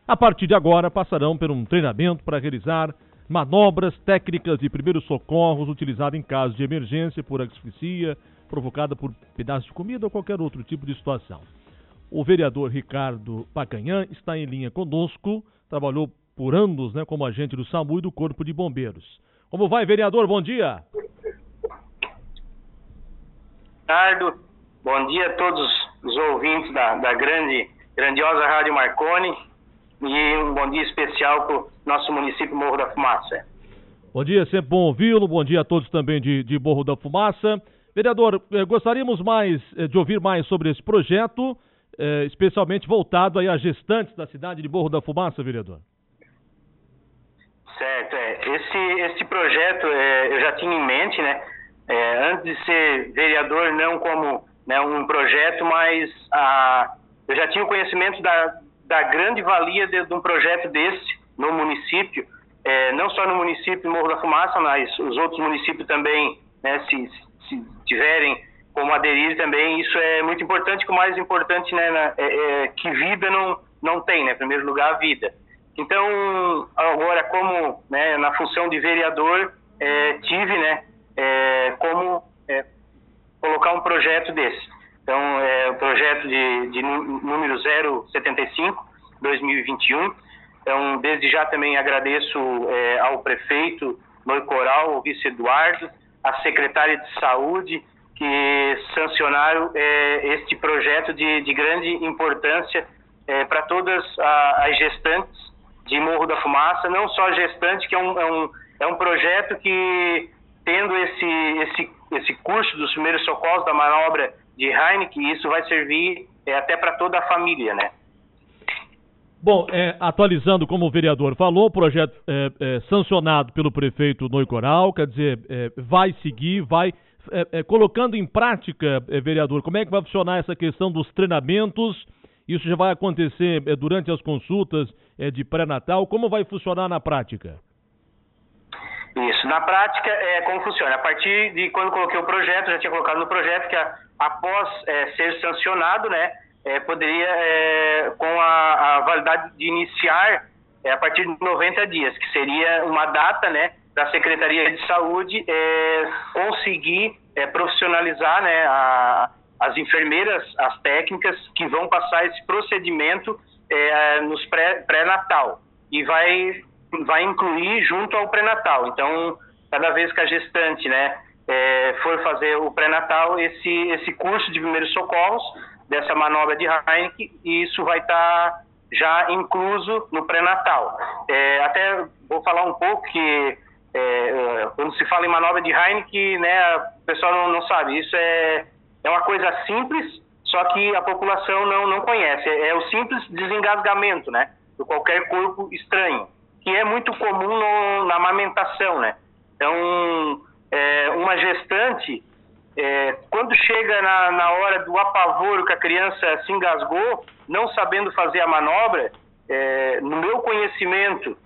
A partir de agora, passarão por um treinamento para realizar manobras técnicas de primeiros socorros utilizadas em casos de emergência por asfixia provocada por pedaço de comida ou qualquer outro tipo de situação. O vereador Ricardo Pacanhã está em linha conosco, trabalhou por anos, como agente do SAMU e do Corpo de Bombeiros. Como vai, vereador? Bom dia. Ricardo, bom dia a todos os ouvintes da grandiosa Rádio Marconi e um bom dia especial para o nosso município Morro da Fumaça. Bom dia, sempre bom ouvi-lo, bom dia a todos também de Morro da Fumaça. Vereador, gostaríamos de ouvir mais sobre esse projeto, especialmente voltado aí a gestantes da cidade de Morro da Fumaça, vereador. Certo, esse projeto eu já tinha em mente, antes de ser vereador, não como um projeto, mas eu já tinha o conhecimento da grande valia de um projeto desse no município, não só no município de Morro da Fumaça, mas os outros municípios também, se tiverem como aderir também, isso é muito importante, que o mais importante que vida não tem, em primeiro lugar a vida. Então, agora como na função de vereador, tive como colocar um projeto desse. Então, é o projeto de número 075/2021. Então, desde já também agradeço ao prefeito Noi Coral, ao vice Eduardo, à secretária de saúde, que sancionaram este projeto de grande importância para todas as gestantes de Morro da Fumaça, não só gestante, que é um projeto que, tendo esse curso dos primeiros socorros da manobra de Heineken, isso vai servir até para toda a família, Bom, atualizando como o vereador falou, o projeto sancionado pelo prefeito Noi Coral, quer dizer, vai seguir, colocando em prática, vereador, como é que vai funcionar essa questão dos treinamentos? Isso já vai acontecer durante as consultas de pré-natal, como vai funcionar na prática? Isso, na prática, como funciona? A partir de quando coloquei o projeto, já tinha colocado no projeto que após ser sancionado, poderia, com a validade de iniciar a partir de 90 dias, que seria uma data, da Secretaria de Saúde conseguir profissionalizar, as enfermeiras, as técnicas que vão passar esse procedimento nos pré-natal, e vai incluir junto ao pré-natal. Então, cada vez que a gestante for fazer o pré-natal, esse curso de primeiros socorros dessa manobra de Heineken, e isso vai estar já incluso no pré-natal. Até vou falar um pouco que quando se fala em manobra de Heineken, o pessoal não sabe, isso é uma coisa simples, só que a população não conhece. É o simples desengasgamento, de qualquer corpo estranho, que é muito comum na amamentação, Então, uma gestante, quando chega na hora do apavoro, que a criança se engasgou, não sabendo fazer a manobra, no meu conhecimento,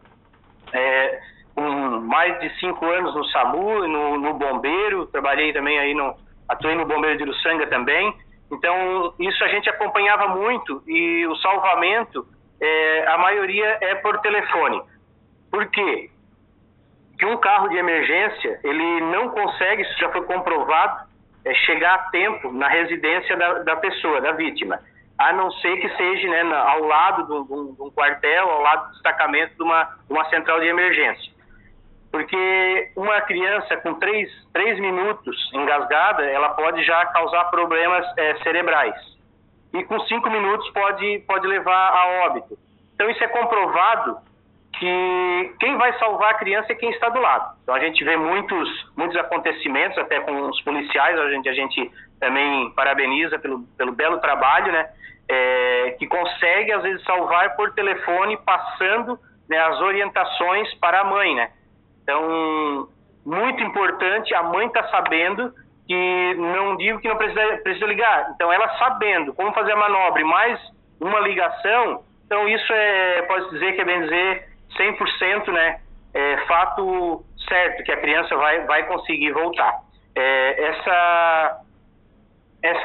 com mais de 5 anos no SAMU, no bombeiro, trabalhei também aí atuei no Bombeiro de Uruçanga também. Então, isso a gente acompanhava muito, e o salvamento, a maioria é por telefone. Por quê? Porque um carro de emergência, ele não consegue, isso já foi comprovado, chegar a tempo na residência da pessoa, da vítima, a não ser que seja ao lado de um quartel, ao lado do destacamento de uma central de emergência. Porque uma criança com 3 minutos engasgada, ela pode já causar problemas cerebrais. E com 5 minutos pode levar a óbito. Então isso é comprovado, que quem vai salvar a criança é quem está do lado. Então a gente vê muitos acontecimentos, até com os policiais, a gente também parabeniza pelo belo trabalho, que consegue às vezes salvar por telefone, passando as orientações para a mãe, Então, muito importante, a mãe está sabendo, que não digo que não precisa ligar. Então, ela sabendo como fazer a manobra e mais uma ligação, então isso pode dizer que é bem dizer 100%, fato certo, que a criança vai conseguir voltar.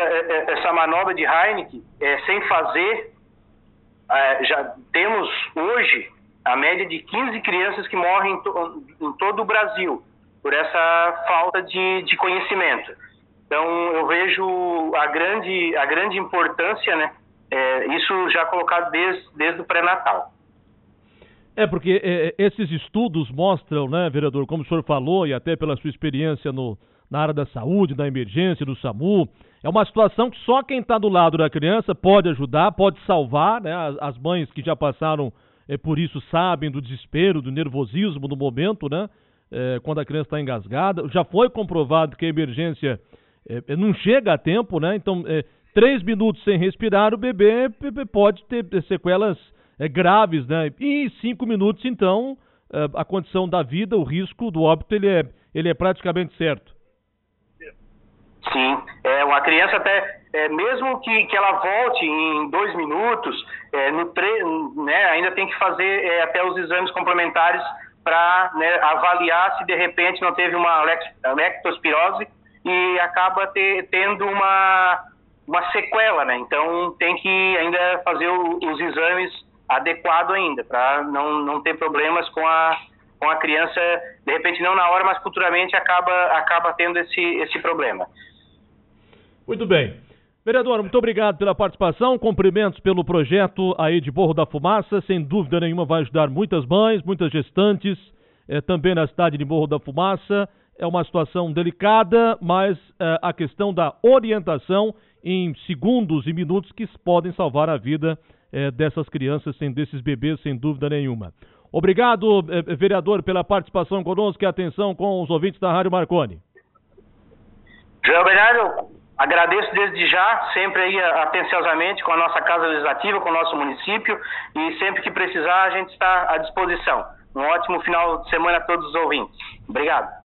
Essa manobra de Heineken, sem fazer, já temos hoje a média de 15 crianças que morrem em todo o Brasil por essa falta de conhecimento. Então, eu vejo a grande importância, né? Isso já colocado desde o pré-natal. Porque esses estudos mostram, né, vereador, como o senhor falou, e até pela sua experiência na área da saúde, da emergência, do SAMU, é uma situação que só quem está do lado da criança pode ajudar, pode salvar, né? As mães que já passaram por isso sabem do desespero, do nervosismo no momento, né? Quando a criança está engasgada. Já foi comprovado que a emergência não chega a tempo, né? Então, 3 minutos sem respirar, o bebê pode ter sequelas graves, né? E em 5 minutos, então, a condição da vida, o risco do óbito, ele é praticamente certo. Sim, uma criança até, mesmo que ela volte em 2 minutos, né, ainda tem que fazer até os exames complementares para, né, avaliar se de repente não teve uma leptospirose e acaba tendo uma sequela, né? Então tem que ainda fazer os exames adequados ainda, para não ter problemas com a criança, de repente não na hora, mas futuramente acaba tendo esse problema. Muito bem. Vereador, muito obrigado pela participação, cumprimentos pelo projeto aí de Morro da Fumaça, sem dúvida nenhuma vai ajudar muitas mães, muitas gestantes, também na cidade de Morro da Fumaça. É uma situação delicada, mas a questão da orientação em segundos e minutos que podem salvar a vida dessas crianças, desses bebês, sem dúvida nenhuma. Obrigado, vereador, pela participação conosco e atenção com os ouvintes da Rádio Marconi. João Bernardo, agradeço desde já, sempre aí atenciosamente com a nossa Casa Legislativa, com o nosso município, e sempre que precisar a gente está à disposição. Um ótimo final de semana a todos os ouvintes. Obrigado.